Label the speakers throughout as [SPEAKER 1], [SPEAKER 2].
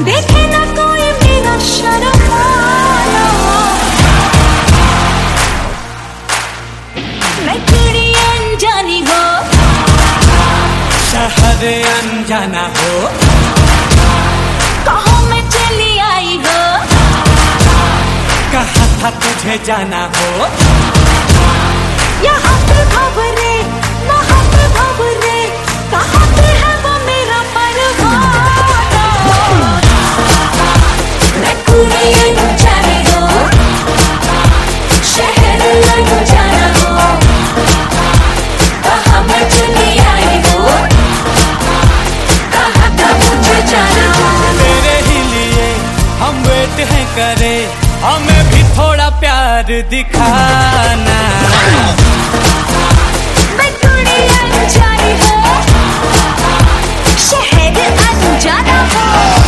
[SPEAKER 1] देखे ना कोई मेरा शर्माना। मैं कुड़ी अनजानी हो,
[SPEAKER 2] शहर अनजाना हो,
[SPEAKER 1] कहाँ मैं चली आई हो,
[SPEAKER 2] कहा था तुझे जाना हो।
[SPEAKER 1] यहाँ पे खबरे वहाँ पे खबरे, कहाँ पे है वो मेरा परवाना। मैं कुड़ी अनजानी हो, शहर अनजाना हो, कहाँ मैं चली आई हो, कहाँ था मुझे जाना हो।
[SPEAKER 2] तेरे ही लिए हम वेट हैं करे, हमें भी थोड़ा प्यार दिखाना।
[SPEAKER 1] मैं कुड़ी अनजानी हो, शहर अनजाना हो।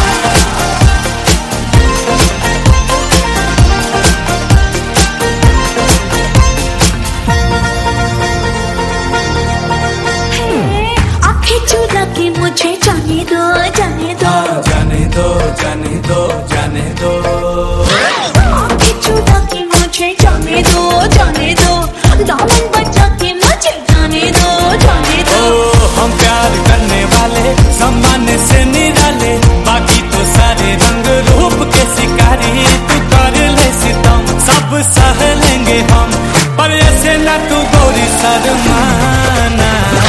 [SPEAKER 1] आंखें चुरा के मुझे जाने दो, जाने दो,
[SPEAKER 2] जाने दो, जाने दो, जाने दो।
[SPEAKER 1] आंखें चुरा के मुझे जाने दो, जाने दो, दामन बचा के मुझे जाने दो, जाने दो।
[SPEAKER 2] ओ हम प्यार करने वाले सामान्य से निराले, बाकी तो सारे रंग रूप के शिकारी। तू कर ले सितम सब सह लेंगे हम, पर ऐसे ना तू गोरी शर्माना।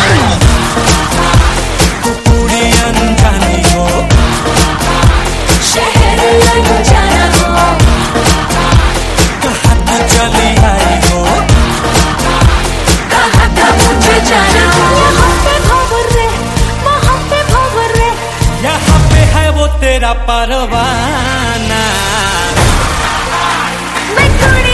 [SPEAKER 2] तू पूरी अनजानी हो,
[SPEAKER 1] शहर अनजाना हो,
[SPEAKER 2] कहाँ तू चली आई हो,
[SPEAKER 1] कहाँ था मुझे जाना हो। यहाँ पे खबरे वहाँ पे खबरे,
[SPEAKER 2] यहाँ पे है वो तेरा परवाना।
[SPEAKER 1] मैं कुड़ी